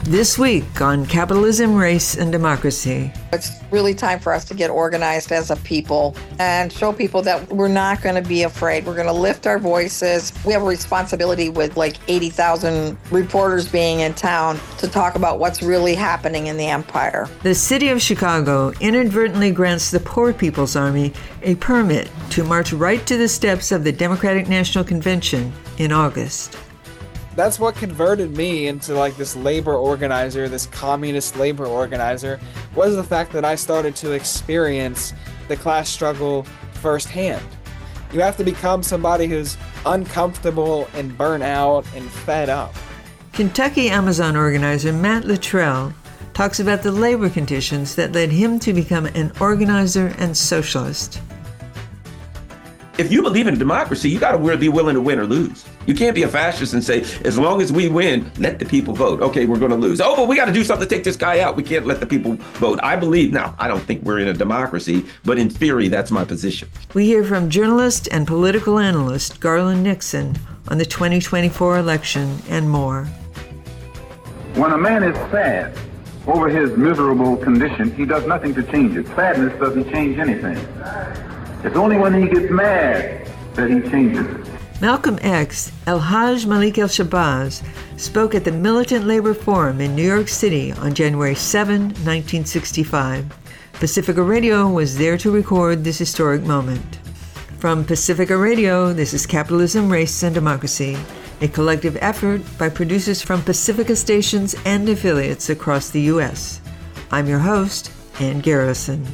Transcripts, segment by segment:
This week on Capitalism, Race, and Democracy. It's really time for us to get organized as a people and show people that we're not going to be afraid. We're going to lift our voices. We have a responsibility with like 80,000 reporters being in town to talk about what's really happening in the empire. The city of Chicago inadvertently grants the Poor People's Army a permit to march right to the steps of the Democratic National Convention in August. That's what converted me into like this labor organizer, this communist labor organizer, was the fact that I started to experience the class struggle firsthand. You have to become somebody who's uncomfortable and burnt out and fed up. Kentucky Amazon organizer Matt Luttrell talks about the labor conditions that led him to become an organizer and socialist. If you believe in democracy, you got to be willing to win or lose. You can't be a fascist and say, as long as we win, let the people vote. Okay, we're going to lose. Oh, but we got to do something to take this guy out. We can't let the people vote. I believe, now, I don't think we're in a democracy, but in theory, that's my position. We hear from journalist and political analyst Garland Nixon on the 2024 election and more. When a man is sad over his miserable condition, he does nothing to change it. Sadness doesn't change anything. It's only when he gets mad that he changes it. Malcolm X, El-Hajj Malik El-Shabazz, spoke at the Militant Labor Forum in New York City on January 7, 1965. Pacifica Radio was there to record this historic moment. From Pacifica Radio, this is Capitalism, Race, and Democracy, a collective effort by producers from Pacifica stations and affiliates across the U.S. I'm your host, Ann Garrison.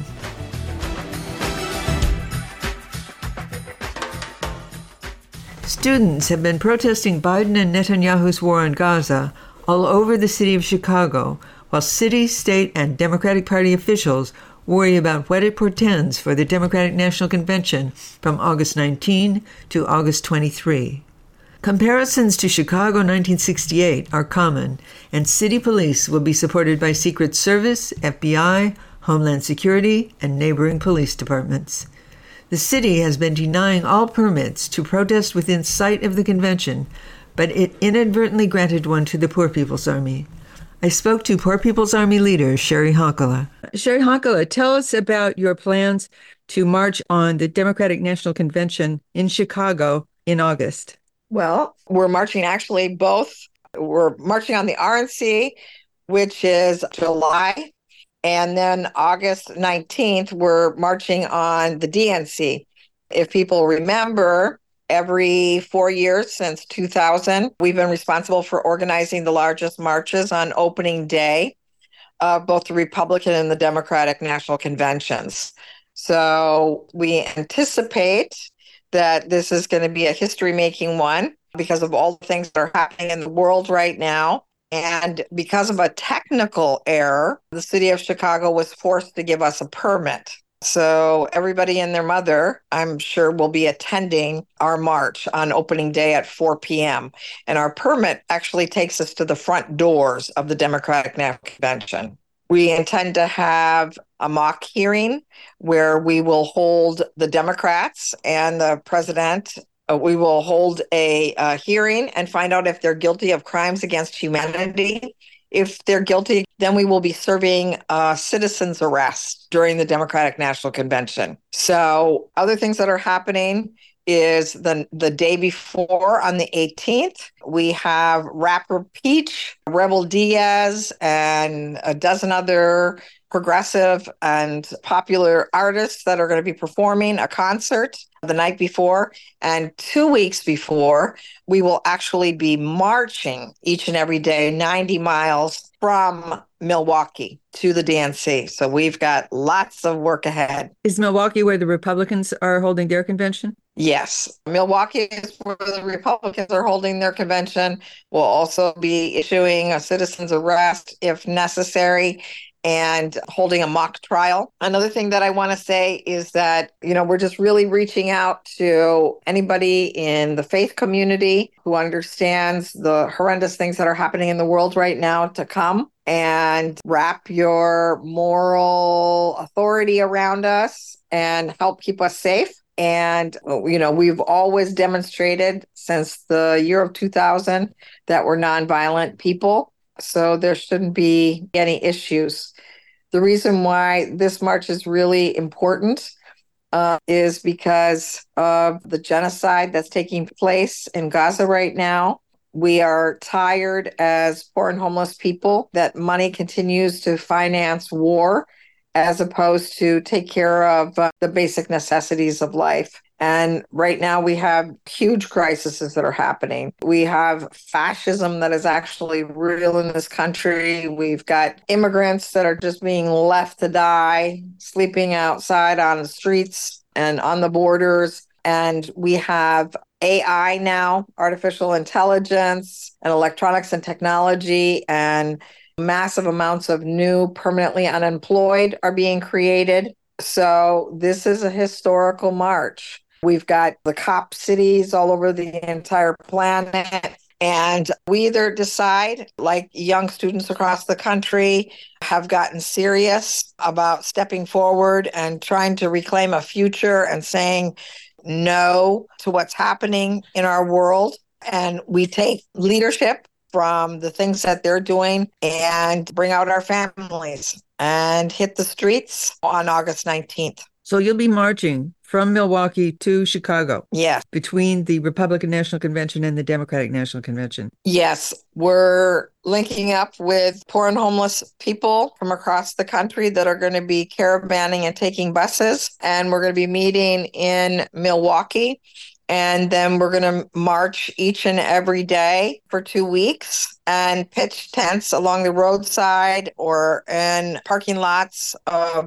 Students have been protesting Biden and Netanyahu's war on Gaza all over the city of Chicago, while city, state, and Democratic Party officials worry about what it portends for the Democratic National Convention from August 19 to August 23. Comparisons to Chicago 1968 are common, and city police will be supported by Secret Service, FBI, Homeland Security, and neighboring police departments. The city has been denying all permits to protest within sight of the convention, but it inadvertently granted one to the Poor People's Army. I spoke to Poor People's Army leader Sherry Honkala. Sherry Honkala, tell us about your plans to march on the Democratic National Convention in Chicago in August. Well, we're marching actually both. We're marching on the RNC, which is July. And then August 19th, we're marching on the DNC. If people remember, every 4 years since 2000, we've been responsible for organizing the largest marches on opening day of both the Republican and the Democratic National Conventions. So we anticipate that this is going to be a history-making one because of all the things that are happening in the world right now. And because of a technical error, the city of Chicago was forced to give us a permit. So everybody and their mother, I'm sure, will be attending our march on opening day at 4 p.m. And our permit actually takes us to the front doors of the Democratic National Convention. We intend to have a mock hearing where we will hold the Democrats and the president. We will hold a hearing and find out if they're guilty of crimes against humanity. If they're guilty, then we will be serving citizen's arrest during the Democratic National Convention. So other things that are happening is the day before, on the 18th, we have rapper Peach, Rebel Diaz, and a dozen other progressive and popular artists that are going to be performing a concert the night before. And 2 weeks before, we will actually be marching each and every day 90 miles from Milwaukee to the DNC. So we've got lots of work ahead. Is Milwaukee where the Republicans are holding their convention? Yes. Milwaukee is where the Republicans are holding their convention. We'll also be issuing a citizen's arrest if necessary and holding a mock trial. Another thing that I want to say is that, we're just really reaching out to anybody in the faith community who understands the horrendous things that are happening in the world right now to come and wrap your moral authority around us and help keep us safe. And, we've always demonstrated since the year of 2000 that we're nonviolent people. so there shouldn't be any issues. The reason why this march is really important is because of the genocide that's taking place in Gaza right now. We are tired as poor and homeless people that money continues to finance war as opposed to take care of the basic necessities of life. And right now we have huge crises that are happening. We have fascism that is actually real in this country. We've got immigrants that are just being left to die, sleeping outside on the streets and on the borders. And we have AI now, artificial intelligence and electronics and technology, and massive amounts of new permanently unemployed are being created. So this is a historical march. We've got the cop cities all over the entire planet. And we either decide, like young students across the country have gotten serious about stepping forward and trying to reclaim a future and saying no to what's happening in our world. And we take leadership from the things that they're doing and bring out our families and hit the streets on August 19th. So you'll be marching from Milwaukee to Chicago. Yes. Between the Republican National Convention and the Democratic National Convention. Yes. We're linking up with poor and homeless people from across the country that are going to be caravanning and taking buses. And we're going to be meeting in Milwaukee. And then we're going to march each and every day for 2 weeks and pitch tents along the roadside or in parking lots of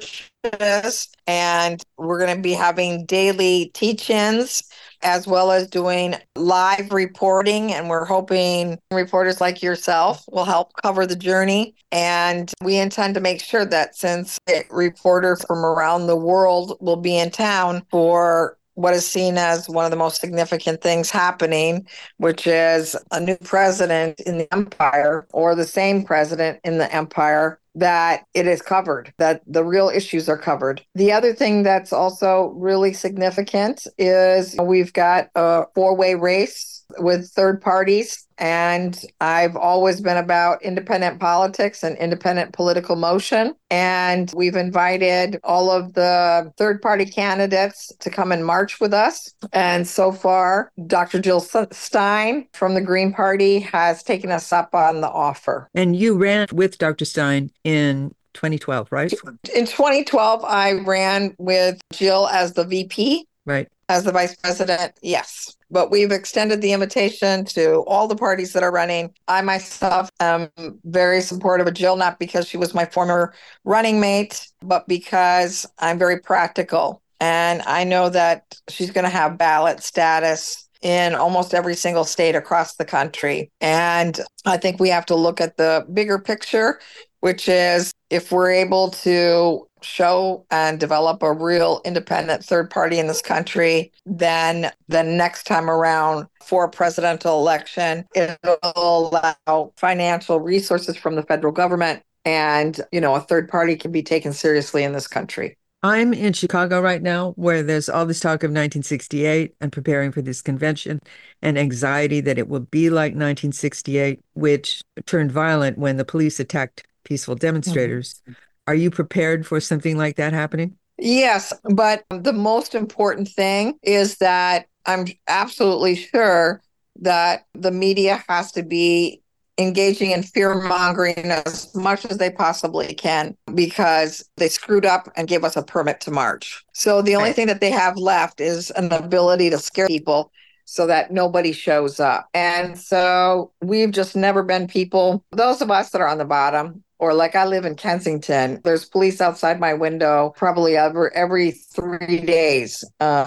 churches. And we're going to be having daily teach-ins as well as doing live reporting. And we're hoping reporters like yourself will help cover the journey. And we intend to make sure that since reporters from around the world will be in town for what is seen as one of the most significant things happening, which is a new president in the empire or the same president in the empire, that it is covered, that the real issues are covered. The other thing that's also really significant is we've got a 4-way race with third parties. And I've always been about independent politics and independent political motion. And we've invited all of the third party candidates to come and march with us. And so far, Dr. Jill Stein from the Green Party has taken us up on the offer. And you ran with Dr. Stein in 2012, right? In 2012, I ran with Jill as the VP. Right. As the vice president, yes. But we've extended the invitation to all the parties that are running. I myself am very supportive of Jill, not because she was my former running mate, but because I'm very practical. And I know that she's going to have ballot status in almost every single state across the country. And I think we have to look at the bigger picture, which is if we're able to show and develop a real independent third party in this country, then the next time around for a presidential election, it will allow financial resources from the federal government and, a third party can be taken seriously in this country. I'm in Chicago right now, where there's all this talk of 1968 and preparing for this convention and anxiety that it will be like 1968, which turned violent when the police attacked peaceful demonstrators. Mm-hmm. Are you prepared for something like that happening? Yes, but the most important thing is that I'm absolutely sure that the media has to be engaging in fear-mongering as much as they possibly can because they screwed up and gave us a permit to march. So the only thing that they have left is an ability to scare people so that nobody shows up. And so we've just never been people, those of us that are on the bottom, or like I live in Kensington, there's police outside my window probably every 3 days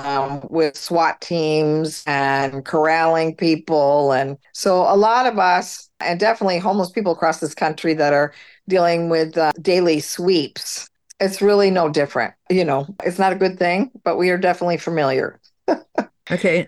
with SWAT teams and corralling people. And so a lot of us, and definitely homeless people across this country that are dealing with daily sweeps, it's really no different. It's not a good thing, but we are definitely familiar. Okay.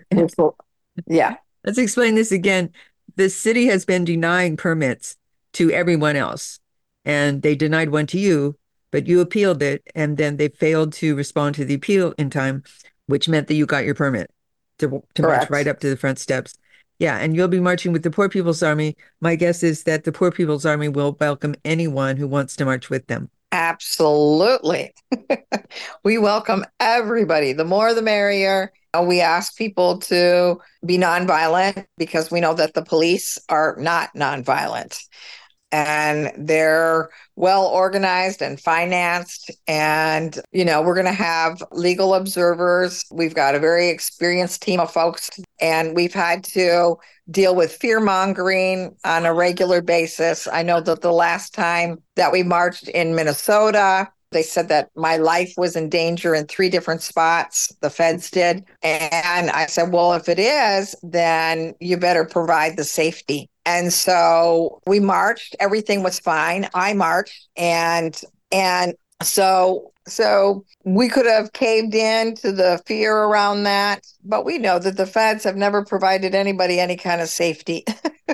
Yeah. Let's explain this again. The city has been denying permits to everyone else. And they denied one to you, but you appealed it, and then they failed to respond to the appeal in time, which meant that you got your permit to march right up to the front steps. Yeah, and you'll be marching with the Poor People's Army. My guess is that the Poor People's Army will welcome anyone who wants to march with them. Absolutely. We welcome everybody. The more, the merrier. We ask people to be nonviolent because we know that the police are not nonviolent. And they're well organized and financed. And, we're going to have legal observers. We've got a very experienced team of folks, and we've had to deal with fear mongering on a regular basis. I know that the last time that we marched in Minnesota, they said that my life was in danger in 3 different spots. The feds did. And I said, well, if it is, then you better provide the safety. And so we marched. Everything was fine. I marched. And so we could have caved in to the fear around that. But we know that the feds have never provided anybody any kind of safety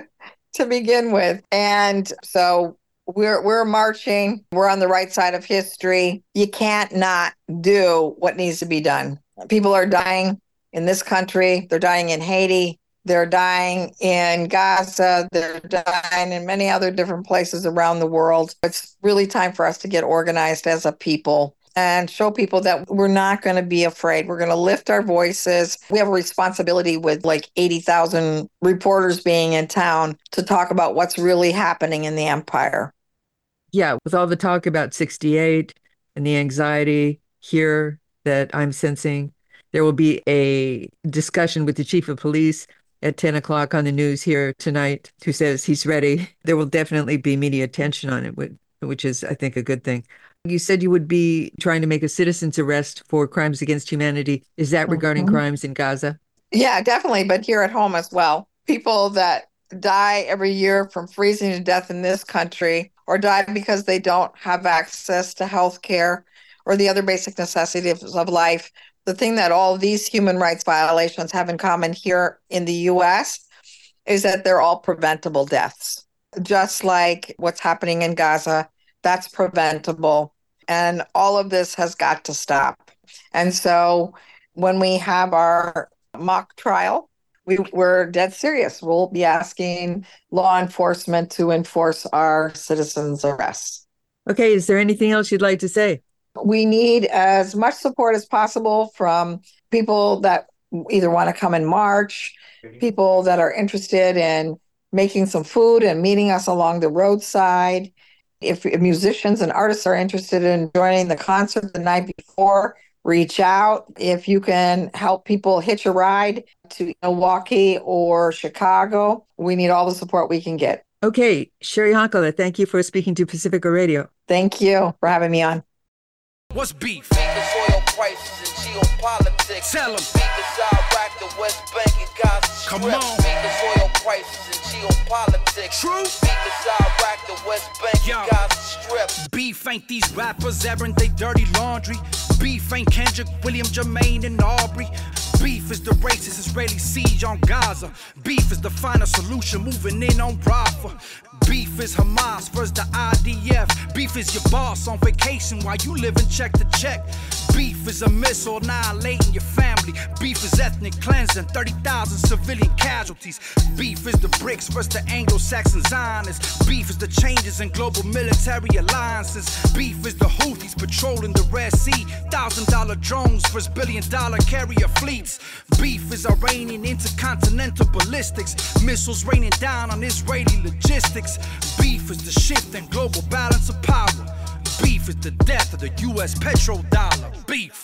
to begin with. And so we're marching. We're on the right side of history. You can't not do what needs to be done. People are dying in this country. They're dying in Haiti. They're dying in Gaza. They're dying in many other different places around the world. It's really time for us to get organized as a people and show people that we're not going to be afraid. We're going to lift our voices. We have a responsibility with like 80,000 reporters being in town to talk about what's really happening in the empire. Yeah, with all the talk about 68 and the anxiety here that I'm sensing, there will be a discussion with the chief of police at 10 o'clock on the news here tonight, who says he's ready. There will definitely be media attention on it, which is, I think, a good thing. You said you would be trying to make a citizen's arrest for crimes against humanity. Is that regarding crimes in Gaza? Yeah, definitely, but here at home as well. People that die every year from freezing to death in this country or die because they don't have access to health care or the other basic necessities of life. The thing that all these human rights violations have in common here in the U.S. is that they're all preventable deaths. Just like what's happening in Gaza, that's preventable. And all of this has got to stop. And so when we have our mock trial, we're dead serious. We'll be asking law enforcement to enforce our citizens' arrests. Okay, is there anything else you'd like to say? We need as much support as possible from people that either want to come and march, people that are interested in making some food and meeting us along the roadside. If musicians and artists are interested in joining the concert the night before, reach out. If you can help people hitch a ride to Milwaukee or Chicago, we need all the support we can get. Okay, Sherry Honkala, thank you for speaking to Pacifica Radio. Thank you for having me on. What's beef? Beef is oil prices and geopolitics. Tell them. Beef is Iraq, the West Bank, and Gaza Strip. Come on. Beef is oil prices and geopolitics. True. Beef is Iraq, the West Bank, and Gaza Strip. Beef ain't these rappers airing they dirty laundry. Beef ain't Kendrick, William, Jermaine, and Aubrey. Beef is the racist Israeli siege on Gaza. Beef is the final solution moving in on Rafah. Beef is Hamas versus the IDF. Beef is your boss on vacation while you living check to check. Beef is a missile annihilating your family. Beef is ethnic cleansing, 30,000 civilian casualties. Beef is the BRICS versus the Anglo-Saxon Zionists. Beef is the changes in global military alliances. Beef is the Houthis patrolling the Red Sea. $1,000 drones versus billion-dollar carrier fleets. Beef is Iranian intercontinental ballistics. Missiles raining down on Israeli logistics. Beef is the shift in global balance of power. Beef is the death of the U.S. petrodollar. Beef.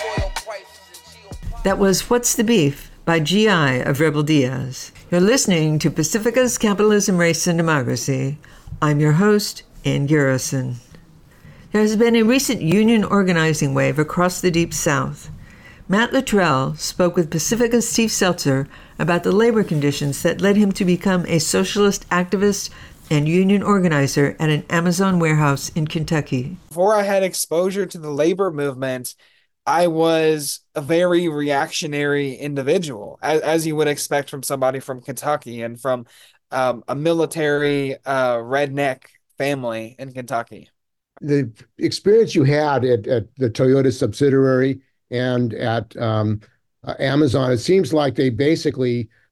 That was What's the Beef by G.I. of Rebel Diaz. You're listening to Pacifica's Capitalism, Race, and Democracy. I'm your host, Ann Garrison. There has been a recent union organizing wave across the Deep South. Matt Luttrell spoke with Pacifica's Steve Seltzer about the labor conditions that led him to become a socialist activist and union organizer at an Amazon warehouse in Kentucky. Before I had exposure to the labor movement, I was a very reactionary individual, as you would expect from somebody from Kentucky and from a military redneck family in Kentucky. The experience you had at the Toyota subsidiary and at Amazon, it seems like they basically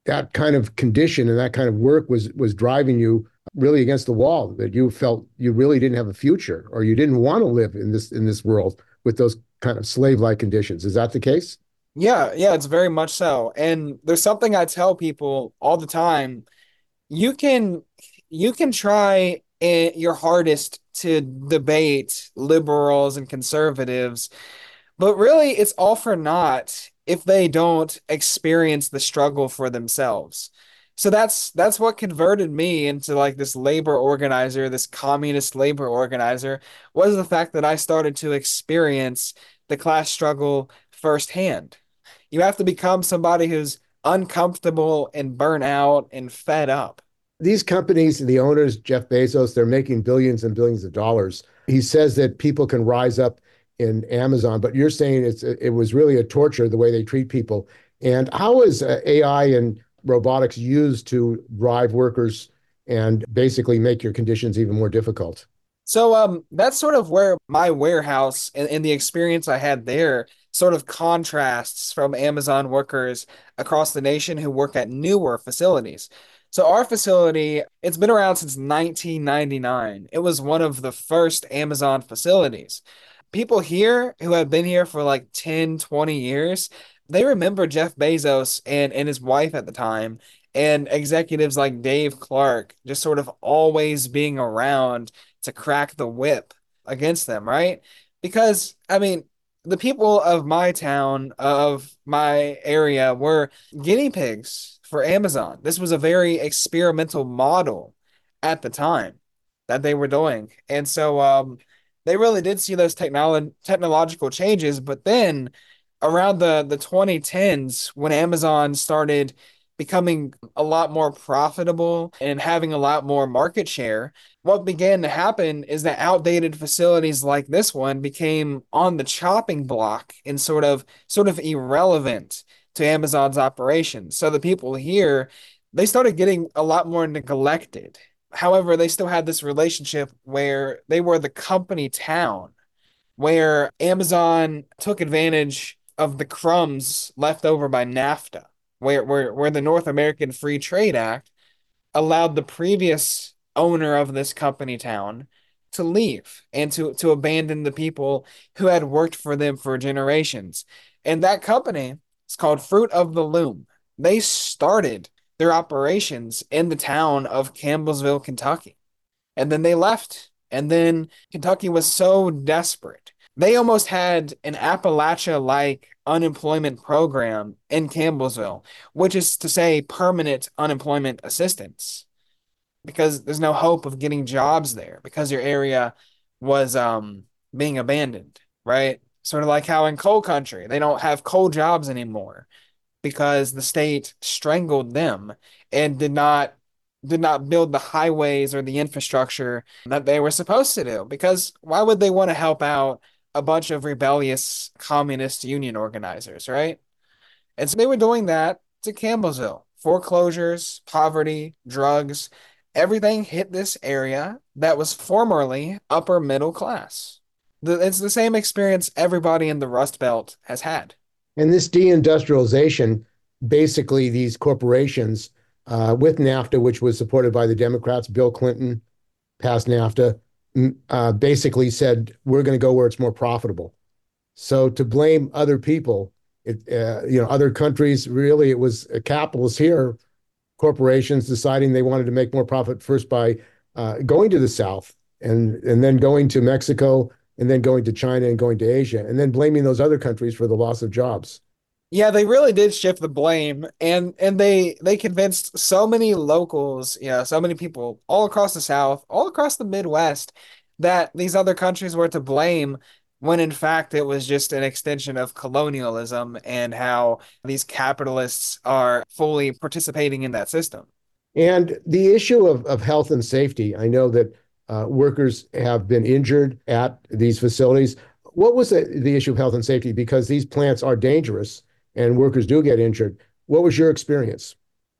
that kind of condition and that kind of work was driving you really against the wall, that you felt you really didn't have a future, or you didn't want to live in this world with those kind of slave-like conditions. Is that the case? Yeah, yeah, it's very much so. And there's something I tell people all the time. You can you can try your hardest to debate liberals and conservatives, but really it's all for naught if they don't experience the struggle for themselves. So that's what converted me into like this labor organizer, this communist labor organizer, was the fact that I started to experience the class struggle firsthand. You have to become somebody who's uncomfortable and burnt out and fed up. These companies, the owners, Jeff Bezos, they're making billions and billions of dollars. He says that people can rise up in Amazon, but you're saying it was really a torture the way they treat people. And how is AI and robotics used to drive workers and basically make your conditions even more difficult? So that's sort of where my warehouse and the experience I had there sort of contrasts from Amazon workers across the nation who work at newer facilities. So our facility, it's been around since 1999. It was one of the first Amazon facilities. People here who have been here for like 10, 20 years, they remember Jeff Bezos and his wife at the time, and executives like Dave Clark just sort of always being around to crack the whip against them, right? Because, I mean, the people of my town, of my area, were guinea pigs for Amazon. This was a very experimental model at the time that they were doing. And so they really did see those technological changes. But then around the 2010s, when Amazon started becoming a lot more profitable and having a lot more market share, what began to happen is that outdated facilities like this one became on the chopping block and sort of irrelevant to Amazon's operations. So the people here, they started getting a lot more neglected. However, they still had this relationship where they were the company town, where Amazon took advantage of the crumbs left over by NAFTA, where the North American Free Trade Act allowed the previous owner of this company town to leave and to abandon the people who had worked for them for generations. And that company is called Fruit of the Loom. They started their operations in the town of Campbellsville, Kentucky. And then they left. And then Kentucky was so desperate. They almost had an Appalachia-like unemployment program in Campbellsville, which is to say permanent unemployment assistance, because there's no hope of getting jobs there because your area was being abandoned, right? Sort of like how in coal country, they don't have coal jobs anymore because the state strangled them and did not build the highways or the infrastructure that they were supposed to do. Because why would they want to help out a bunch of rebellious communist union organizers, right? And so they were doing that to Campbellsville. Foreclosures, poverty, drugs, everything hit this area that was formerly upper middle class. It's the same experience everybody in the Rust Belt has had. And this deindustrialization, basically these corporations with NAFTA, which was supported by the Democrats, Bill Clinton passed NAFTA, basically said, we're going to go where it's more profitable. So to blame other people, other countries, really, it was capitalists here, corporations deciding they wanted to make more profit first by going to the South and then going to Mexico and then going to China and going to Asia and then blaming those other countries for the loss of jobs. Yeah, they really did shift the blame, and they convinced so many locals, so many people all across the South, all across the Midwest, that these other countries were to blame, when in fact it was just an extension of colonialism and how these capitalists are fully participating in that system. And the issue of health and safety, I know that workers have been injured at these facilities. What was the issue of health and safety? Because these plants are dangerous and workers do get injured. What was your experience?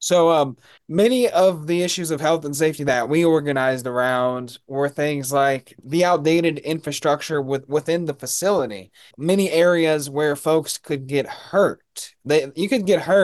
So many of the issues of health and safety that we organized around were things like the outdated infrastructure within the facility. Many areas where folks could get hurt. You could get hurt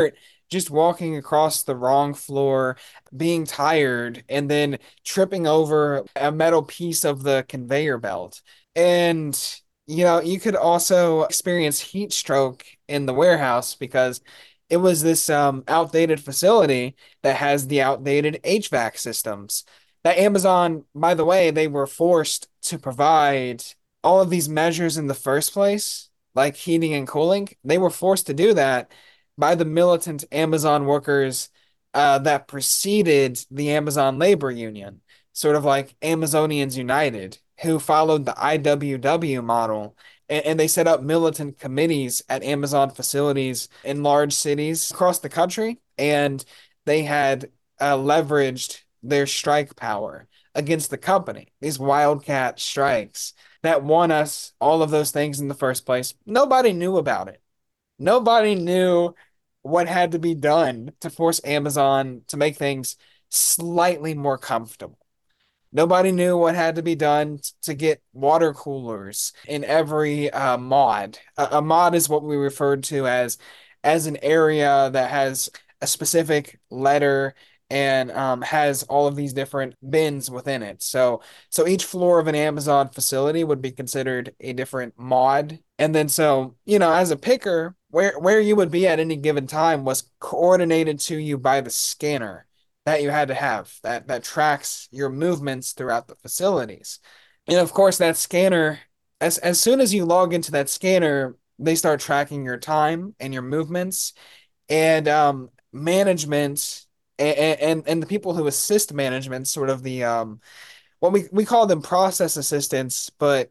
just walking across the wrong floor, being tired, and then tripping over a metal piece of the conveyor belt. And, you could also experience heat stroke in the warehouse because it was this outdated facility that has the outdated HVAC systems. That Amazon, by the way, they were forced to provide all of these measures in the first place, like heating and cooling. They were forced to do that by the militant Amazon workers that preceded the Amazon Labor Union, sort of like Amazonians United, who followed the IWW model. And they set up militant committees at Amazon facilities in large cities across the country. And they had leveraged their strike power against the company, these wildcat strikes that won us all of those things in the first place. Nobody knew about it. Nobody knew what had to be done to force Amazon to make things slightly more comfortable. Nobody knew what had to be done to get water coolers in every mod. A mod is what we referred to as an area that has a specific letter and has all of these different bins within it. So each floor of an Amazon facility would be considered a different mod. And then as a picker, where you would be at any given time was coordinated to you by the scanner that you had to have that tracks your movements throughout the facilities. And of course, that scanner, as soon as you log into that scanner, they start tracking your time and your movements. And management and the people who assist management, sort of the what we call them process assistants, but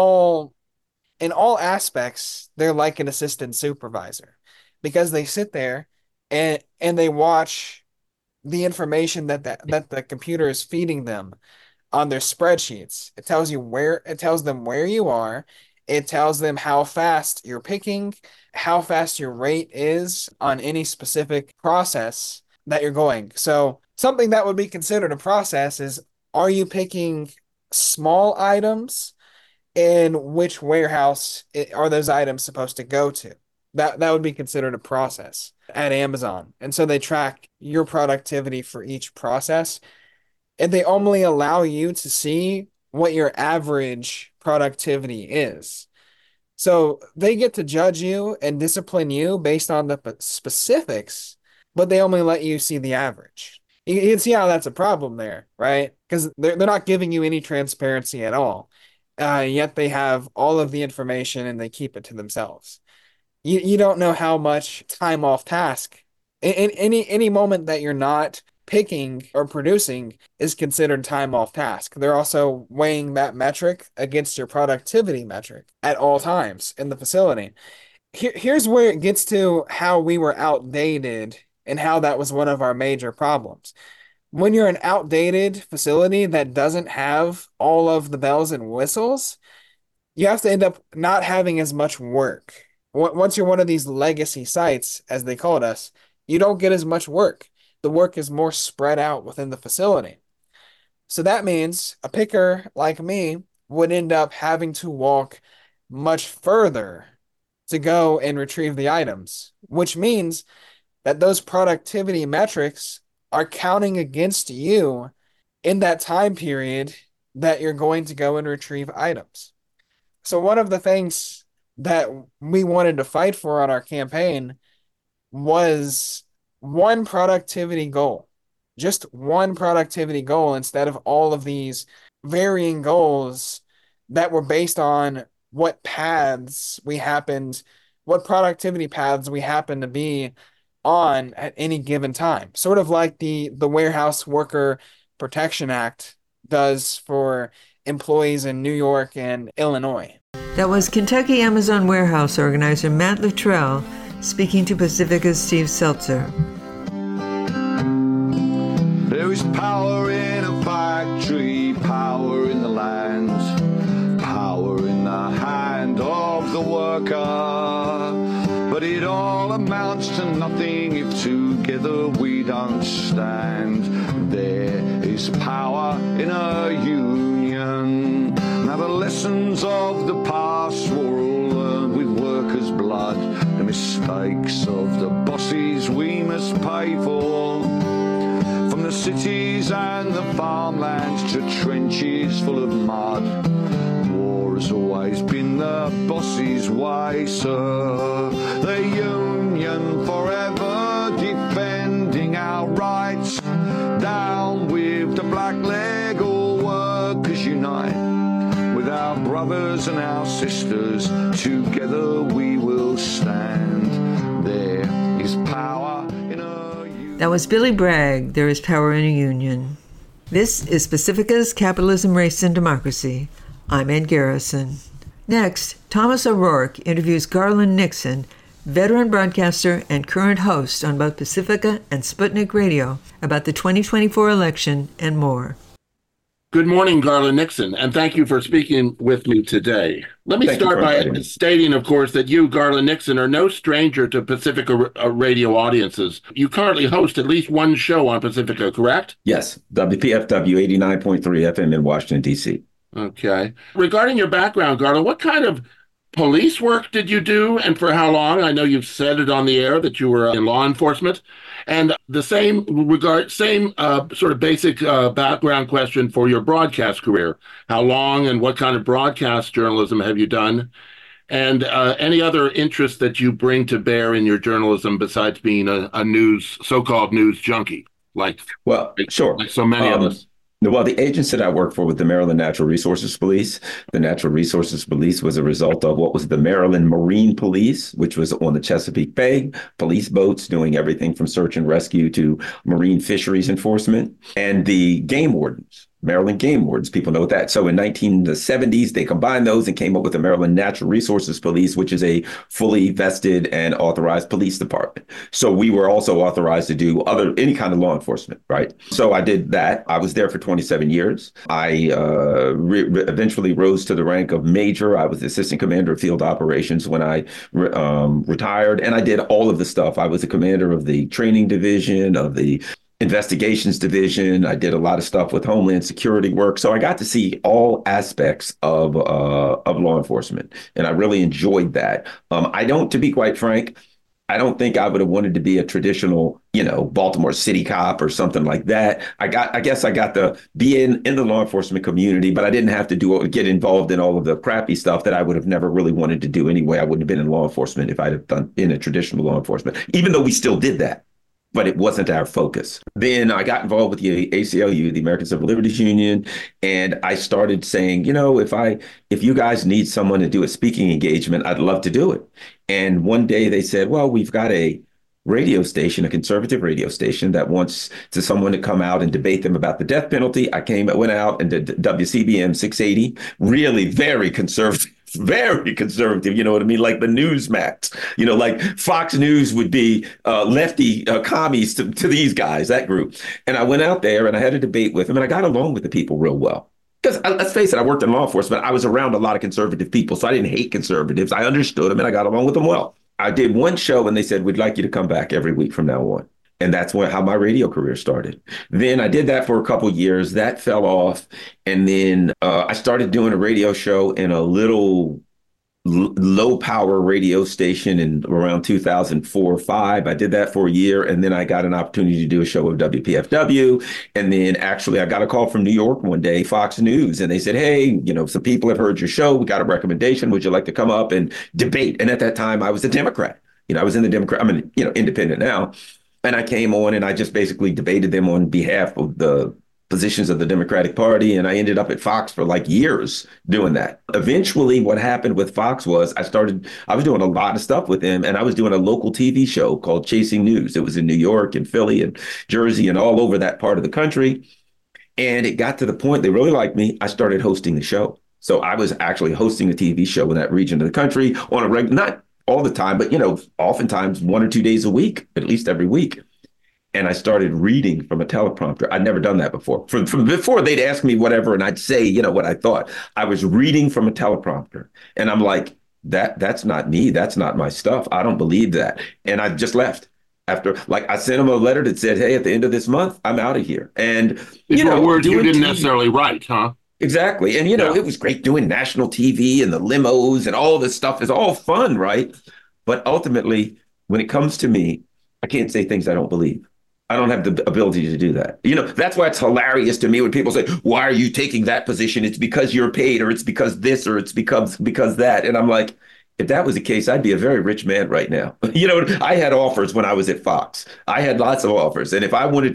in all aspects, they're like an assistant supervisor because they sit there and they watch the information that the computer is feeding them on their spreadsheets. It tells them where you are. It tells them how fast you're picking, how fast your rate is on any specific process that you're going. So something that would be considered a process is, are you picking small items, and which warehouse are those items supposed to go to? That would be considered a process at Amazon. And so they track your productivity for each process, and they only allow you to see what your average productivity is. So they get to judge you and discipline you based on the specifics, but they only let you see the average. You can see how that's a problem there, right? Because they're not giving you any transparency at all. Yet they have all of the information and they keep it to themselves. You don't know how much time off task in any moment that you're not picking or producing is considered time off task. They're also weighing that metric against your productivity metric at all times in the facility. Here's where it gets to how we were outdated and how that was one of our major problems. When you're an outdated facility that doesn't have all of the bells and whistles, you have to end up not having as much work. Once you're one of these legacy sites, as they called us, you don't get as much work. The work is more spread out within the facility. So that means a picker like me would end up having to walk much further to go and retrieve the items, which means that those productivity metrics are counting against you in that time period that you're going to go and retrieve items. So one of the things that we wanted to fight for on our campaign was one productivity goal, just one productivity goal instead of all of these varying goals that were based on what productivity paths we happen to be on at any given time. Sort of like the Warehouse Worker Protection Act does for employees in New York and Illinois. That was Kentucky Amazon warehouse organizer Matt Luttrell speaking to Pacifica's Steve Seltzer. There is power in a factory, power in the land, power in the hand of the worker. But it all amounts to nothing if together we don't stand. There is power in a union. Now the lessons of the past were all learned with workers' blood. The mistakes of the boss atrocities we must pay for. From the cities and the farmlands to trenches full of mud, war has always been the boss's way, sir. The Union forever defending our rights. Down with the black leg, all workers unite. With our brothers and our sisters, together we will stand. There is power in a union. That was Billy Bragg, There is Power in a Union. This is Pacifica's Capitalism, Race, and Democracy. I'm Ed Garrison. Next, Thomas O'Rourke interviews Garland Nixon, veteran broadcaster and current host on both Pacifica and Sputnik Radio, about the 2024 election and more. Good morning, Garland Nixon, and thank you for speaking with me today. Let me start by stating, of course, that you, Garland Nixon, are no stranger to Pacifica radio audiences. You currently host at least one show on Pacifica, correct? Yes, WPFW 89.3 FM in Washington, D.C. Okay. Regarding your background, Garland, what kind of police work did you do, and for how long? I know you've said it on the air that you were in law enforcement. And the same sort of basic background question for your broadcast career. How long and what kind of broadcast journalism have you done? And any other interests that you bring to bear in your journalism besides being a so-called news junkie, like so many of us? Well, the agency that I worked for was the Maryland Natural Resources Police. The Natural Resources Police was a result of what was the Maryland Marine Police, which was on the Chesapeake Bay, police boats doing everything from search and rescue to marine fisheries enforcement, and the game wardens. Maryland Game Wardens, people know that. So in 1970s, they combined those and came up with the Maryland Natural Resources Police, which is a fully vested and authorized police department. So we were also authorized to do any kind of law enforcement, right? So I did that. I was there for 27 years. I eventually rose to the rank of major. I was the assistant commander of field operations when I retired, and I did all of the stuff. I was the commander of the training division, of the investigations division. I did a lot of stuff with Homeland Security work. So I got to see all aspects of law enforcement, and I really enjoyed that. To be quite frank, I don't think I would have wanted to be a traditional, Baltimore City cop or something like that. I guess I got to be in the law enforcement community, but I didn't have to get involved in all of the crappy stuff that I would have never really wanted to do anyway. I wouldn't have been in law enforcement if I'd have done in a traditional law enforcement, even though we still did that. But it wasn't our focus. Then I got involved with the ACLU, the American Civil Liberties Union, and I started saying, if you guys need someone to do a speaking engagement, I'd love to do it. And one day they said, well, we've got a radio station, a conservative radio station that wants someone to come out and debate them about the death penalty. I went out and did WCBM 680, really very conservative. Very conservative, you know what I mean? Like the Newsmax, like Fox News would be lefty commies to these guys, that group. And I went out there and I had a debate with them, and I got along with the people real well. Because let's face it, I worked in law enforcement. I was around a lot of conservative people, so I didn't hate conservatives. I understood them and I got along with them well. I did one show and they said, we'd like you to come back every week from now on. And that's how my radio career started. Then I did that for a couple of years. That fell off. And then I started doing a radio show in a little low power radio station in around 2004 or 5. I did that for a year. And then I got an opportunity to do a show with WPFW. And then actually I got a call from New York one day, Fox News. And they said, hey, some people have heard your show. We got a recommendation. Would you like to come up and debate? And at that time I was a Democrat. I was in the Democrat. I'm independent now. And I came on and I just basically debated them on behalf of the positions of the Democratic Party. And I ended up at Fox for like years doing that. Eventually, what happened with Fox was I was doing a lot of stuff with them, and I was doing a local TV show called Chasing News. It was in New York and Philly and Jersey and all over that part of the country. And it got to the point they really liked me. I started hosting the show. So I was actually hosting a TV show in that region of the country on a regular, not all the time, but, oftentimes 1 or 2 days a week, at least every week. And I started reading from a teleprompter. I'd never done that before. From before, they'd ask me whatever, and I'd say, what I thought. I was reading from a teleprompter. And I'm like, that's not me. That's not my stuff. I don't believe that. And I just left. After, I sent them a letter that said, hey, at the end of this month, I'm out of here. And, words you didn't necessarily write, huh? Exactly. And, it was great doing national TV and the limos and all this stuff is all fun, right? But ultimately, when it comes to me, I can't say things I don't believe. I don't have the ability to do that. That's why it's hilarious to me when people say, why are you taking that position? It's because you're paid, or it's because this, or it's because that. And I'm like, if that was the case, I'd be a very rich man right now. I had offers when I was at Fox. I had lots of offers. And if I wanted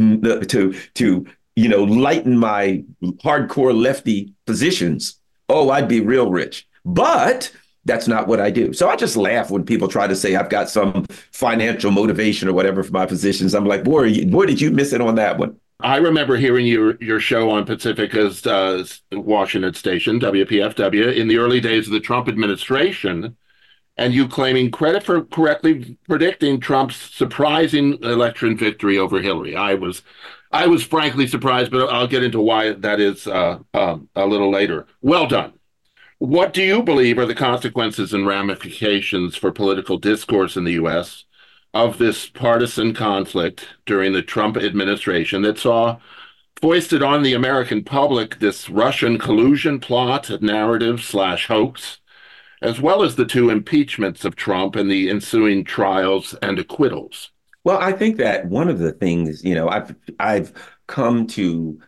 to lighten my hardcore lefty positions, I'd be real rich. But that's not what I do. So I just laugh when people try to say I've got some financial motivation or whatever for my positions. I'm like, boy, did you miss it on that one? I remember hearing your show on Pacifica's Washington station, WPFW, in the early days of the Trump administration, and you claiming credit for correctly predicting Trump's surprising election victory over Hillary. I was frankly surprised, but I'll get into why that is a little later. Well done. What do you believe are the consequences and ramifications for political discourse in the U.S. of this partisan conflict during the Trump administration that saw foisted on the American public this Russian collusion plot, narrative/hoax, as well as the two impeachments of Trump and the ensuing trials and acquittals? Well, I think that one of the things, I've come to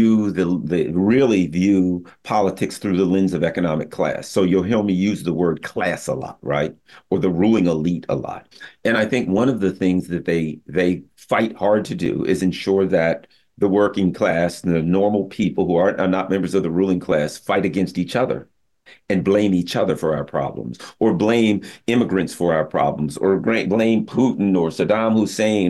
really view politics through the lens of economic class. So you'll hear me use the word class a lot, right? Or the ruling elite a lot. And I think one of the things that they fight hard to do is ensure that the working class, the normal people who are not members of the ruling class, fight against each other and blame each other for our problems, or blame immigrants for our problems, or blame Putin or Saddam Hussein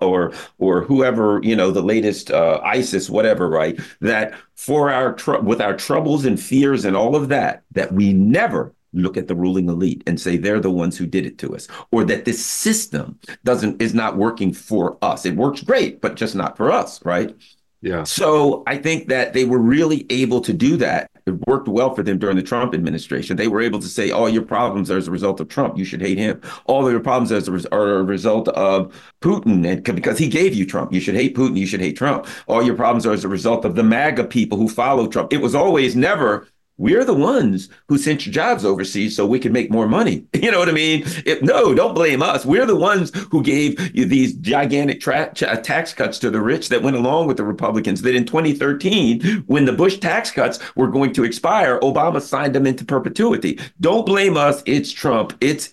or whoever, the latest ISIS, whatever, right? That for with our troubles and fears and all of that we never look at the ruling elite and say they're the ones who did it to us, or that this system is not working for us. It works great, but just not for us, right? Yeah. So I think that they were really able to do that. It worked well for them during the Trump administration. They were able to say, all your problems are as a result of Trump. You should hate him. All of your problems are a result of Putin, and because he gave you Trump. You should hate Putin. You should hate Trump. All your problems are as a result of the MAGA people who follow Trump. It was always never, we're the ones who sent your jobs overseas so we can make more money. You know what I mean? No, don't blame us. We're the ones who gave you these gigantic tax cuts to the rich that went along with the Republicans, that in 2013, when the Bush tax cuts were going to expire, Obama signed them into perpetuity. Don't blame us. It's Trump. It's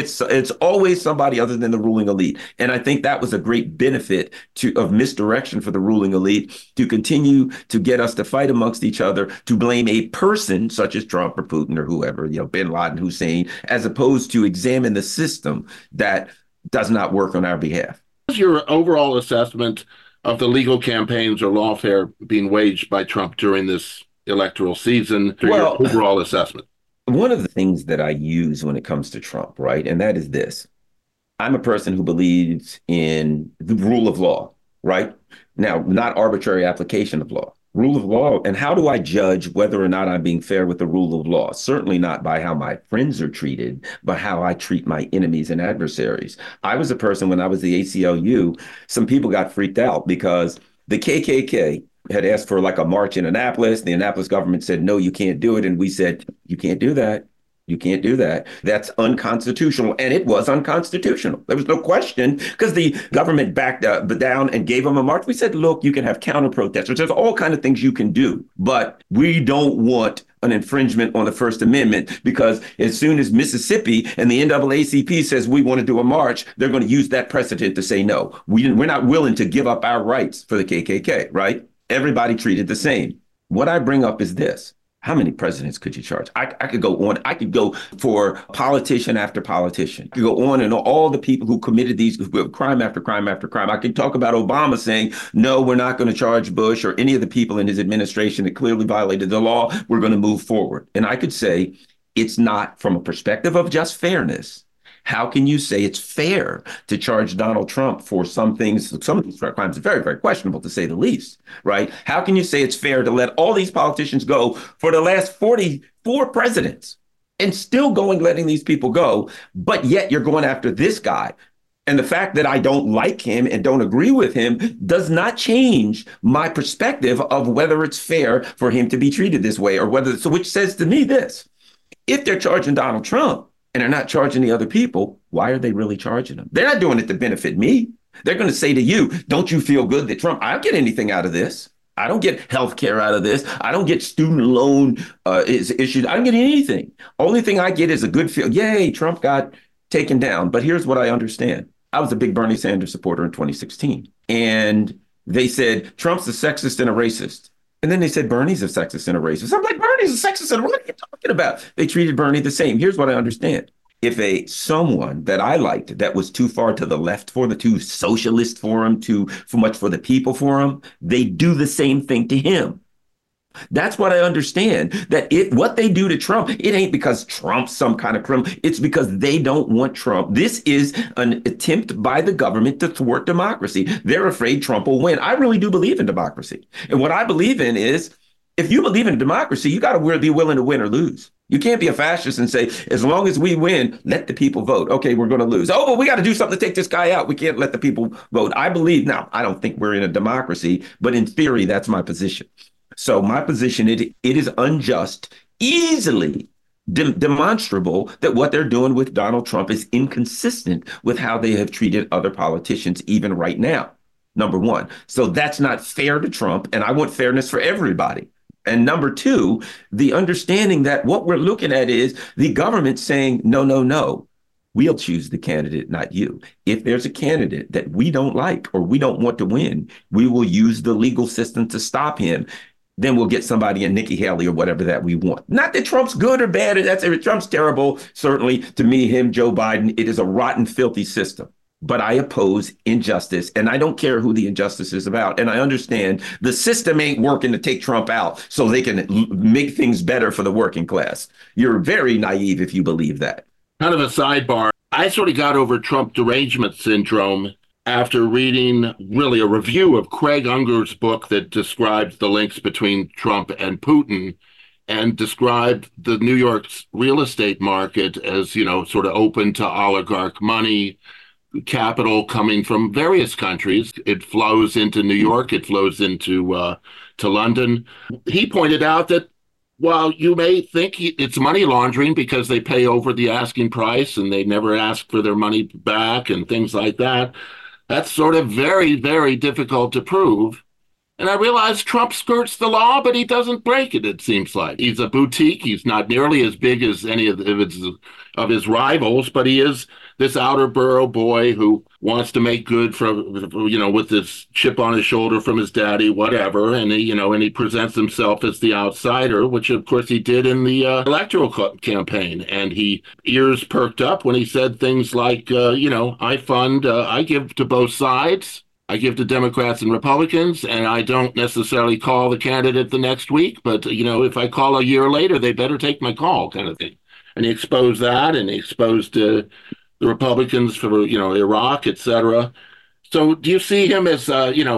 always somebody other than the ruling elite. And I think that was a great benefit of misdirection for the ruling elite, to continue to get us to fight amongst each other, to blame a person such as Trump or Putin or whoever, bin Laden, Hussein, as opposed to examine the system that does not work on our behalf. What's your overall assessment of the legal campaigns or lawfare being waged by Trump during this electoral season? Your overall assessment? One of the things that I use when it comes to Trump, right, and that is this. I'm a person who believes in the rule of law, right? Now, not arbitrary application of law. Rule of law. And how do I judge whether or not I'm being fair with the rule of law? Certainly not by how my friends are treated, but how I treat my enemies and adversaries. I was a person, when I was the ACLU, some people got freaked out because the KKK had asked for like a march in Annapolis. The Annapolis government said, no, you can't do it. And we said, you can't do that. You can't do that. That's unconstitutional. And it was unconstitutional. There was no question, because the government backed down and gave them a march. We said, look, you can have counter protesters. There's all kinds of things you can do, but we don't want an infringement on the First Amendment, because as soon as Mississippi and the NAACP says we want to do a march, they're going to use that precedent to say, no, we're not willing to give up our rights for the KKK, right? Everybody treated the same. What I bring up is this. How many presidents could you charge? I could go on. I could go for politician after politician. I could go on and all the people who committed these crime after crime after crime. I could talk about Obama saying, no, we're not going to charge Bush or any of the people in his administration that clearly violated the law. We're going to move forward. And I could say it's not from a perspective of just fairness. How can you say it's fair to charge Donald Trump for some things? Some of these crimes are very, very questionable, to say the least, right? How can you say it's fair to let all these politicians go for the last 44 presidents and still letting these people go, but yet you're going after this guy? And the fact that I don't like him and don't agree with him does not change my perspective of whether it's fair for him to be treated this way, or which says to me this: if they're charging Donald Trump, and they're not charging the other people, why are they really charging them? They're not doing it to benefit me. They're going to say to you, don't you feel good that Trump, I don't get anything out of this. I don't get health care out of this. I don't get student loan issues. I don't get anything. Only thing I get is a good feel. Yay, Trump got taken down. But here's what I understand. I was a big Bernie Sanders supporter in 2016. And they said, Trump's a sexist and a racist. And then they said, Bernie's a sexist and a racist. I'm like, Bernie's a sexist and what are you talking about? They treated Bernie the same. Here's what I understand. If someone that I liked that was too far to the left for them, too socialist for him, too much for the people for him, they do the same thing to him. That's what I understand, that what they do to Trump, it ain't because Trump's some kind of criminal. It's because they don't want Trump. This is an attempt by the government to thwart democracy. They're afraid Trump will win. I really do believe in democracy. And what I believe in is, if you believe in democracy, you got to be willing to win or lose. You can't be a fascist and say, as long as we win, let the people vote. Okay, we're going to lose. Oh, but we got to do something to take this guy out. We can't let the people vote. I believe, now, I don't think we're in a democracy, but in theory, that's my position. So my position, it is unjust, easily demonstrable that what they're doing with Donald Trump is inconsistent with how they have treated other politicians, even right now, number one. So that's not fair to Trump, and I want fairness for everybody. And number two, the understanding that what we're looking at is the government saying, no, no, no, we'll choose the candidate, not you. If there's a candidate that we don't like or we don't want to win, we will use the legal system to stop him. Then we'll get somebody in Nikki Haley or whatever that we want. Not that Trump's good or bad. Trump's terrible. Certainly to me, him, Joe Biden, it is a rotten, filthy system. But I oppose injustice, and I don't care who the injustice is about. And I understand the system ain't working to take Trump out so they can make things better for the working class. You're very naive if you believe that. Kind of a sidebar. I sort of got over Trump derangement syndrome after reading really a review of Craig Unger's book that described the links between Trump and Putin and described the New York's real estate market as, sort of open to oligarch money, capital coming from various countries. It flows into New York. It flows into to London. He pointed out that while you may think it's money laundering because they pay over the asking price and they never ask for their money back and things like that, that's sort of very, very difficult to prove. And I realize Trump skirts the law, but he doesn't break it, it seems like. He's a boutique. He's not nearly as big as any of his rivals, but he is this outer borough boy who wants to make good with this chip on his shoulder from his daddy, whatever. And he presents himself as the outsider, which of course he did in the electoral campaign. And he ears perked up when he said things like, I give to both sides. I give to Democrats and Republicans, and I don't necessarily call the candidate the next week. But, if I call a year later, they better take my call, kind of thing. And he exposed that, and he exposed the Republicans for, Iraq, et cetera. So do you see him as,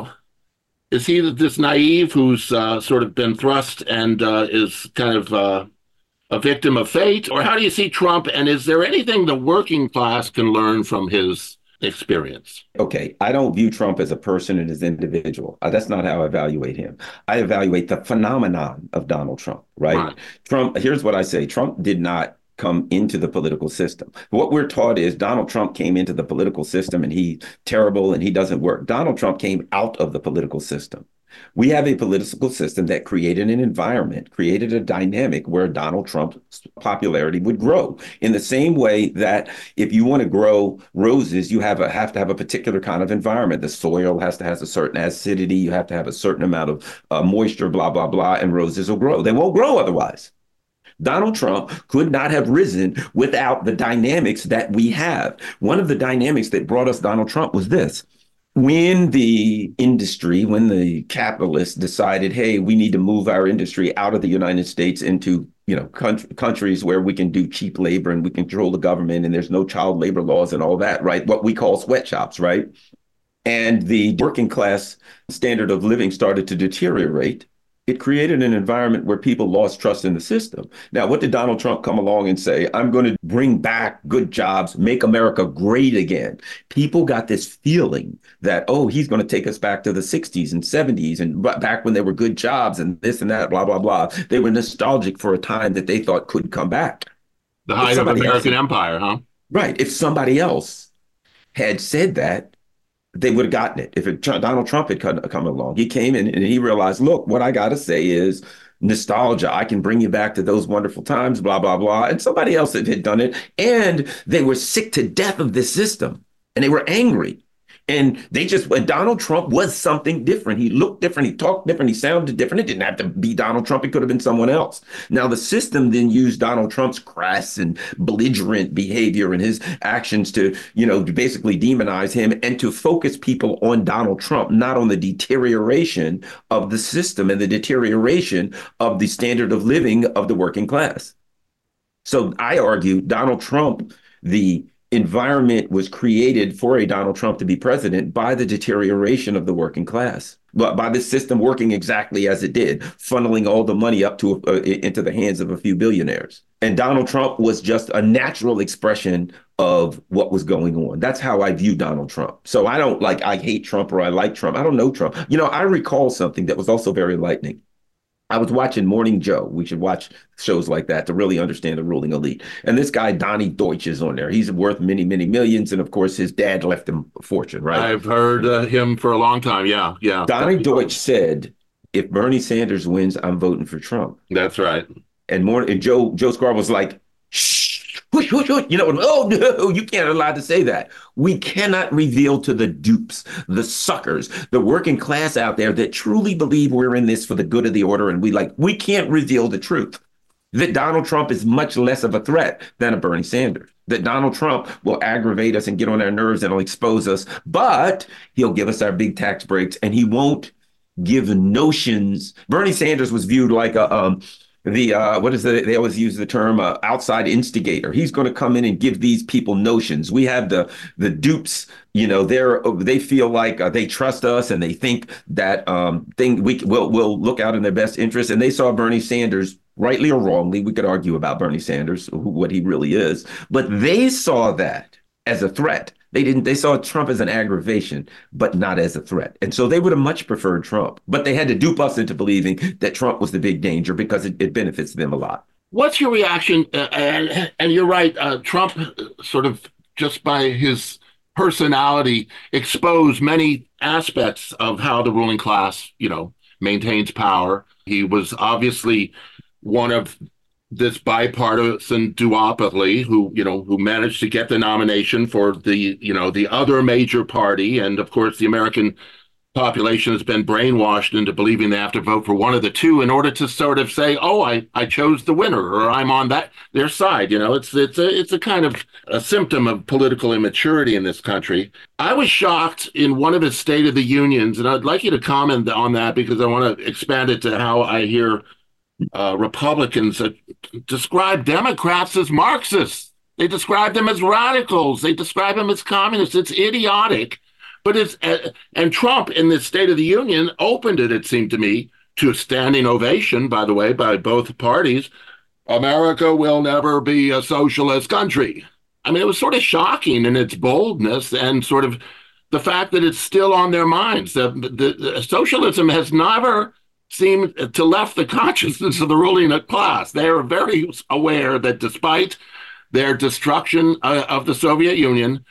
is he this naive who's sort of been thrust and is kind of a victim of fate? Or how do you see Trump? And is there anything the working class can learn from his experience? Okay, I don't view Trump as a person and as an individual. That's not how I evaluate him. I evaluate the phenomenon of Donald Trump, right? Trump, here's what I say. Trump did not come into the political system. What we're taught is Donald Trump came into the political system and he's terrible and he doesn't work. Donald Trump came out of the political system. We have a political system that created an environment, created a dynamic where Donald Trump's popularity would grow. In the same way that if you want to grow roses, you have to have a particular kind of environment. The soil has to have a certain acidity. You have to have a certain amount of moisture, blah, blah, blah, and roses will grow. They won't grow otherwise. Donald Trump could not have risen without the dynamics that we have. One of the dynamics that brought us Donald Trump was this. When the capitalists decided, hey, we need to move our industry out of the United States into, countries where we can do cheap labor and we control the government and there's no child labor laws and all that, right? What we call sweatshops, right? And the working class standard of living started to deteriorate. It created an environment where people lost trust in the system. Now, what did Donald Trump come along and say? I'm going to bring back good jobs, make America great again. People got this feeling that, he's going to take us back to the 60s and 70s and back when there were good jobs and this and that, blah, blah, blah. They were nostalgic for a time that they thought could come back. The height of American empire, huh? Right. If somebody else had said that, they would have gotten it. If Donald Trump had come along, he came in and he realized, look, what I got to say is nostalgia. I can bring you back to those wonderful times, blah, blah, blah. And somebody else had done it. And they were sick to death of this system and they were angry. And Donald Trump was something different. He looked different. He talked different. He sounded different. It didn't have to be Donald Trump. It could have been someone else. Now, the system then used Donald Trump's crass and belligerent behavior and his actions to basically demonize him and to focus people on Donald Trump, not on the deterioration of the system and the deterioration of the standard of living of the working class. So I argue Donald Trump, the environment was created for a Donald Trump to be president by the deterioration of the working class, but by the system working exactly as it did, funneling all the money up to into the hands of a few billionaires. And Donald Trump was just a natural expression of what was going on. That's how I view Donald Trump. So I hate Trump or I like Trump. I don't know Trump. I recall something that was also very enlightening. I was watching Morning Joe. We should watch shows like that to really understand the ruling elite. And this guy, Donnie Deutsch, is on there. He's worth many, many millions. And of course, his dad left him a fortune, right? I've heard him for a long time. Yeah, yeah. Donnie Deutsch said, if Bernie Sanders wins, I'm voting for Trump. That's right. And Joe Scarborough was like, shh. Whoosh, whoosh, whoosh. Oh no, you can't allow to say that. We cannot reveal to the dupes, the suckers, the working class out there that truly believe we're in this for the good of the order. And we can't reveal the truth that Donald Trump is much less of a threat than a Bernie Sanders, that Donald Trump will aggravate us and get on our nerves and will expose us, but he'll give us our big tax breaks and he won't give notions. Bernie Sanders was viewed like they always use the term outside instigator. He's going to come in and give these people notions. We have the dupes, they feel like they trust us and they think that we'll look out in their best interest. And they saw Bernie Sanders, rightly or wrongly, we could argue about Bernie Sanders, what he really is, but they saw that as a threat. They saw Trump as an aggravation, but not as a threat. And so they would have much preferred Trump, but they had to dupe us into believing that Trump was the big danger because it benefits them a lot. What's your reaction? And you're right, Trump sort of just by his personality exposed many aspects of how the ruling class, maintains power. He was obviously one of this bipartisan duopoly who managed to get the nomination for the other major party. And of course, the American population has been brainwashed into believing they have to vote for one of the two in order to sort of say, oh, I chose the winner or I'm on their side. It's a kind of a symptom of political immaturity in this country. I was shocked in one of his State of the Unions, and I'd like you to comment on that because I want to expand it to how I hear Republicans describe Democrats as Marxists. They describe them as radicals. They describe them as communists. It's idiotic. But and Trump in this State of the Union opened it seemed to me, to a standing ovation, by the way, by both parties. America will never be a socialist country. I mean, it was sort of shocking in its boldness and sort of the fact that it's still on their minds. The socialism has never seem to left the consciousness of the ruling class. They are very aware that despite their destruction of the Soviet Union,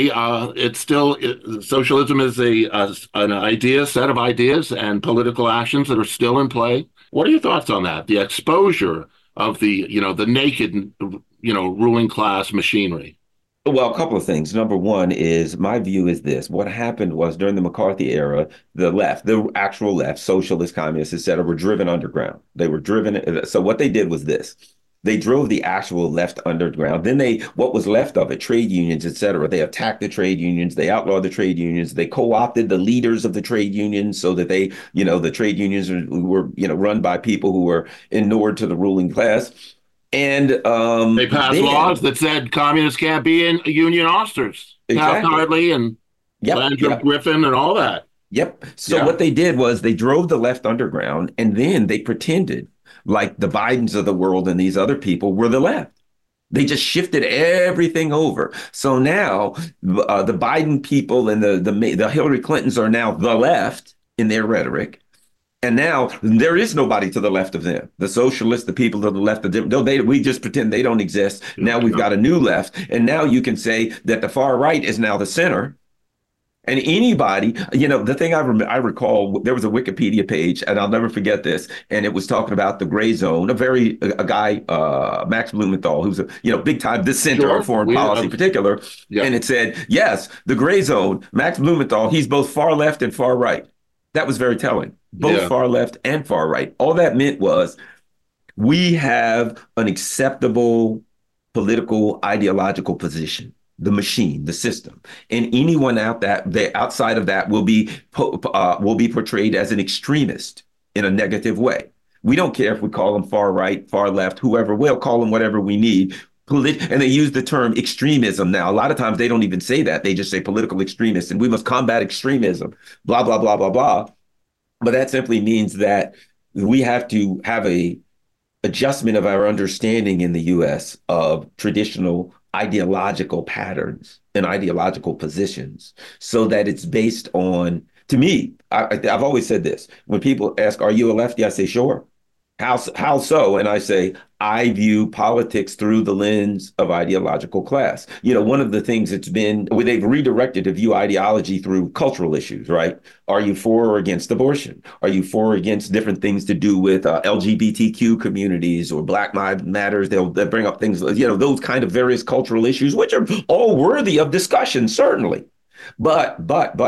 socialism is an set of ideas and political actions that are still in play. What are your thoughts on that? The exposure of the naked, ruling class machinery. Well, a couple of things. Number one is my view is this. What happened was during the McCarthy era, the actual left, socialists, communists, et cetera, were driven underground. They were driven. So what they did was this. They drove the actual left underground. Then what was left of it, trade unions, et cetera, they attacked the trade unions. They outlawed the trade unions. They co-opted the leaders of the trade unions so that the trade unions were, run by people who were inured to the ruling class. And they passed laws that said communists can't be in union officers. Exactly. Taft Hartley and Landry Griffin and all that. Yep. So what they did was they drove the left underground, and then they pretended like the Bidens of the world and these other people were the left. They just shifted everything over. So now the Biden people and the Hillary Clintons are now the left in their rhetoric. And now there is nobody to the left of them. The socialists, the people to the left of them, no, we just pretend they don't exist. Now we've got a new left. And now you can say that the far right is now the center. And anybody, the thing I recall, there was a Wikipedia page, and I'll never forget this, and it was talking about the gray zone, a guy, Max Blumenthal, who's a big time dissenter on foreign policy in particular. Yeah. And it said, yes, the gray zone, Max Blumenthal, he's both far left and far right. That was very telling. Both far left and far right. All that meant was we have an acceptable political ideological position, the machine, the system, and anyone outside of that will be portrayed as an extremist in a negative way. We don't care if we call them far right, far left, whoever. We'll call them whatever we need. And they use the term extremism now. A lot of times they don't even say that. They just say political extremists, and we must combat extremism, blah, blah, blah, blah, blah. But that simply means that we have to have a adjustment of our understanding in the U.S. of traditional ideological patterns and ideological positions so that it's based on, to me, I've always said this. When people ask, are you a lefty? I say, sure. How so? And I say, I view politics through the lens of ideological class. One of the things they've redirected to view ideology through cultural issues, right? Are you for or against abortion? Are you for or against different things to do with LGBTQ communities or Black Lives Matters? They'll bring up things, those kind of various cultural issues, which are all worthy of discussion, certainly. But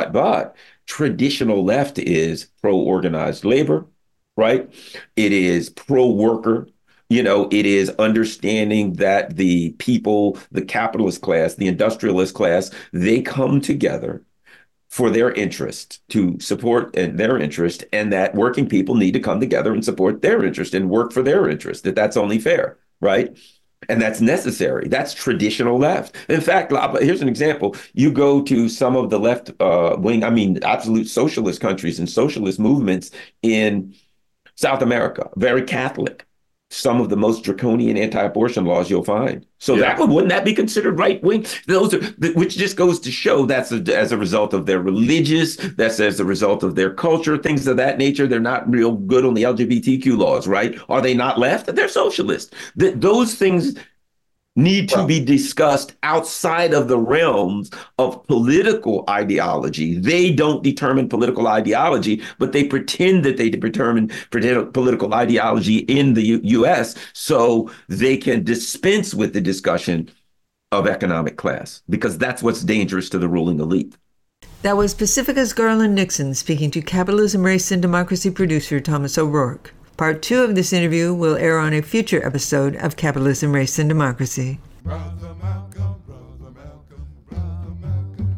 traditional left is pro-organized labor, right? It is pro-worker. It is understanding that the people, the capitalist class, the industrialist class, they come together for their interest, to support their interest, and that working people need to come together and support their interest and work for their interest, that's only fair, right? And that's necessary. That's traditional left. In fact, here's an example. You go to some of the left wing, absolute socialist countries and socialist movements in South America, very Catholic. Some of the most draconian anti-abortion laws you'll find. So wouldn't that be considered right wing? Which just goes to show that's as a result of their religious, that's as a result of their culture, things of that nature. They're not real good on the LGBTQ laws, right? Are they not left? They're socialist. Those things need to be discussed outside of the realms of political ideology. They don't determine political ideology, but they pretend that they determine political ideology in the U.S. so they can dispense with the discussion of economic class, because that's what's dangerous to the ruling elite. That was Pacifica's Garland Nixon speaking to Capitalism, Race, and Democracy producer Thomas O'Rourke. Part 2 of this interview will air on a future episode of Capitalism, Race, and Democracy. Brother Malcolm, Brother Malcolm, Brother Malcolm,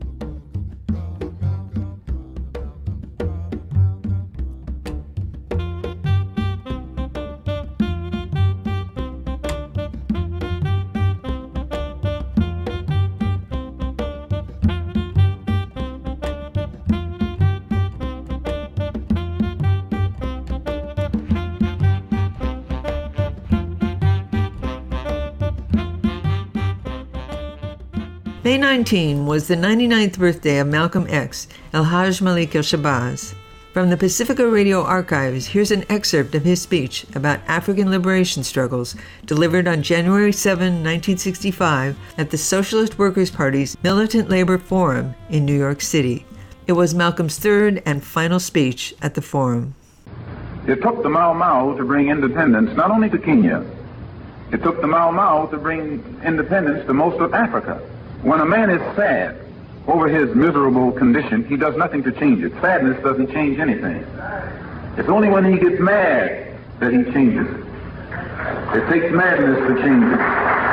May 19 was the 99th birthday of Malcolm X, El-Hajj Malik El-Shabazz. From the Pacifica Radio archives, here's an excerpt of his speech about African liberation struggles delivered on January 7, 1965 at the Socialist Workers' Party's Militant Labor Forum in New York City. It was Malcolm's third and final speech at the forum. It took the Mau Mau to bring independence not only to Kenya, it took the Mau Mau to bring independence to most of Africa. When a man is sad over his miserable condition, he does nothing to change it. Sadness doesn't change anything. It's only when he gets mad that he changes it. It takes madness to change it.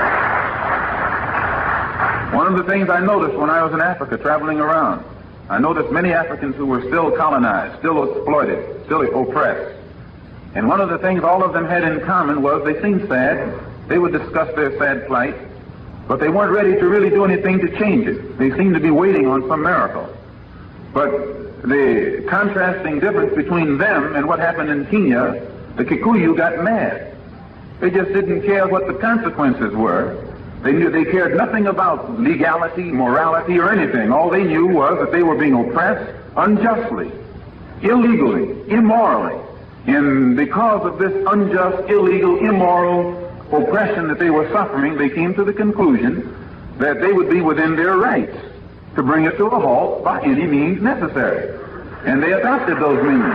One of the things I noticed when I was in Africa traveling around, I noticed many Africans who were still colonized, still exploited, still oppressed. And one of the things all of them had in common was they seemed sad. They would discuss their sad plight, but they weren't ready to really do anything to change it. They seemed to be waiting on some miracle. But the contrasting difference between them and what happened in Kenya, the Kikuyu got mad. They just didn't care what the consequences were. They cared nothing about legality, morality, or anything. All they knew was that they were being oppressed unjustly. illegally, immorally. And because of this unjust, illegal, immoral oppression that they were suffering, they came to the conclusion that they would be within their rights to bring it to a halt by any means necessary. And they adopted those means.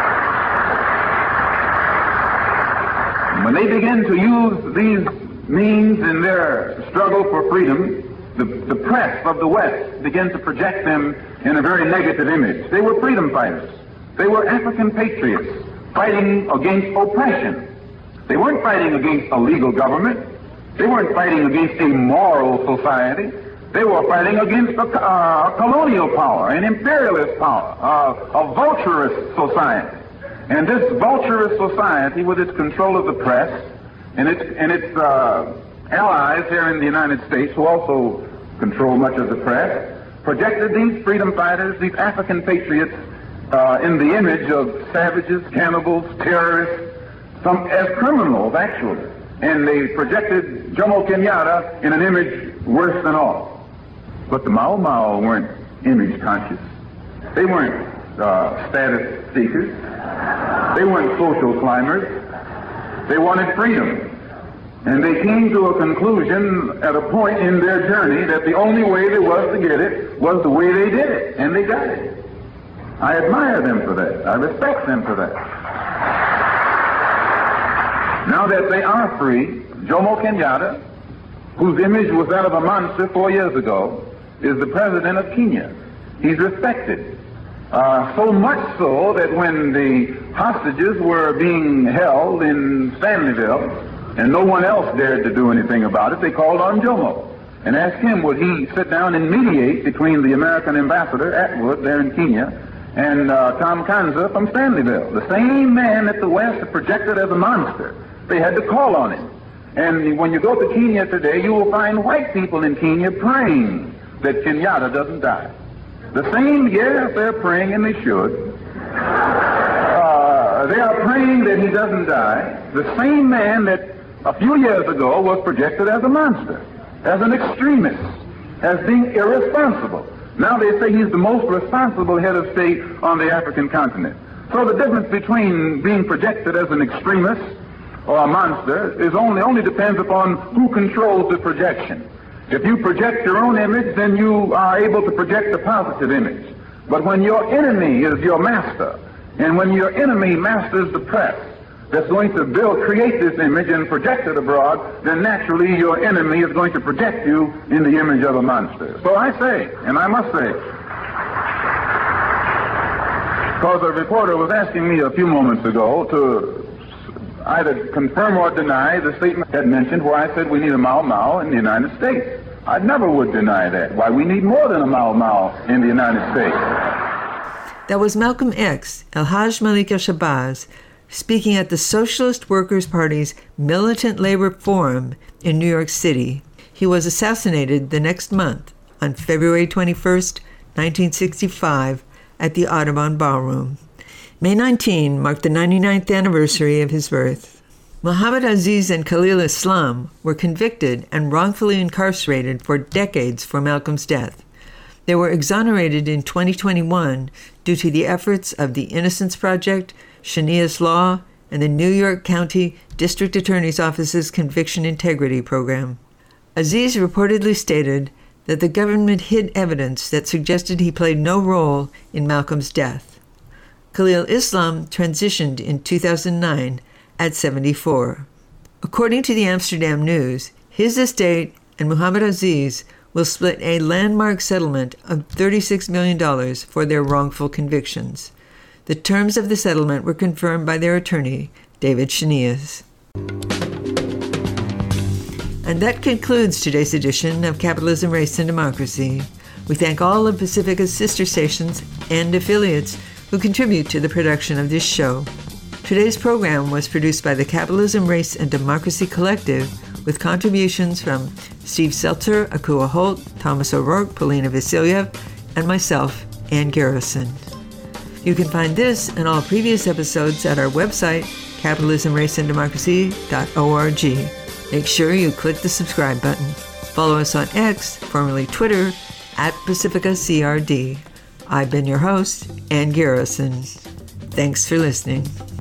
When they began to use these means in their struggle for freedom, the press of the West began to project them in a very negative image. They were freedom fighters. They were African patriots fighting against oppression. They weren't fighting against a legal government. They weren't fighting against a moral society. They were fighting against a colonial power, an imperialist power, a vulturous society. And this vulturous society, with its control of the press and its allies here in the United States, who also control much of the press, projected these freedom fighters, these African patriots, in the image of savages, cannibals, terrorists, some as criminals, actually. And they projected Jomo Kenyatta in an image worse than all. But the Mau Mau weren't image conscious. They weren't status seekers. They weren't social climbers. They wanted freedom. And they came to a conclusion at a point in their journey that the only way there was to get it was the way they did it. And they got it. I admire them for that. I respect them for that. Now that they are free, Jomo Kenyatta, whose image was that of a monster 4 years ago, is the president of Kenya. He's respected. So much so that when the hostages were being held in Stanleyville, and no one else dared to do anything about it, they called on Jomo and asked him would he sit down and mediate between the American ambassador, Atwood, there in Kenya, and Tom Kanza from Stanleyville, the same man that the West had projected as a monster. They had to call on him. And when you go to Kenya today, you will find white people in Kenya praying that Kenyatta doesn't die. The same, yes, they're praying, and they should. They are praying that he doesn't die. The same man that a few years ago was projected as a monster, as an extremist, as being irresponsible. Now they say he's the most responsible head of state on the African continent. So the difference between being projected as an extremist or a monster is only depends upon who controls the projection. If you project your own image, then you are able to project a positive image. But when your enemy is your master, and when your enemy masters the press that's going to create this image and project it abroad, then naturally your enemy is going to project you in the image of a monster. So I say, and I must say, because a reporter was asking me a few moments ago to either confirm or deny the statement I had mentioned where I said we need a Mau Mau in the United States. I never would deny that. Why, we need more than a Mau Mau in the United States. That was Malcolm X, El-Haj Malik El-Shabazz, speaking at the Socialist Workers' Party's Militant Labor Forum in New York City. He was assassinated the next month, on February 21st, 1965, at the Audubon Ballroom. May 19 marked the 99th anniversary of his birth. Muhammad Aziz and Khalil Islam were convicted and wrongfully incarcerated for decades for Malcolm's death. They were exonerated in 2021 due to the efforts of the Innocence Project, Shania's Law, and the New York County District Attorney's Office's Conviction Integrity Program. Aziz reportedly stated that the government hid evidence that suggested he played no role in Malcolm's death. Khalil Islam transitioned in 2009 at 74. According to the Amsterdam News, his estate and Muhammad Aziz will split a landmark settlement of $36 million for their wrongful convictions. The terms of the settlement were confirmed by their attorney, David Shanias. And that concludes today's edition of Capitalism, Race, and Democracy. We thank all of Pacifica's sister stations and affiliates who contribute to the production of this show. Today's program was produced by the Capitalism, Race, and Democracy Collective with contributions from Steve Seltzer, Akua Holt, Thomas O'Rourke, Polina Vasilyev, and myself, Ann Garrison. You can find this and all previous episodes at our website, capitalismraceanddemocracy.org. Make sure you click the subscribe button. Follow us on X, formerly Twitter, @PacificaCRD. I've been your host, Ann Garrison. Thanks for listening.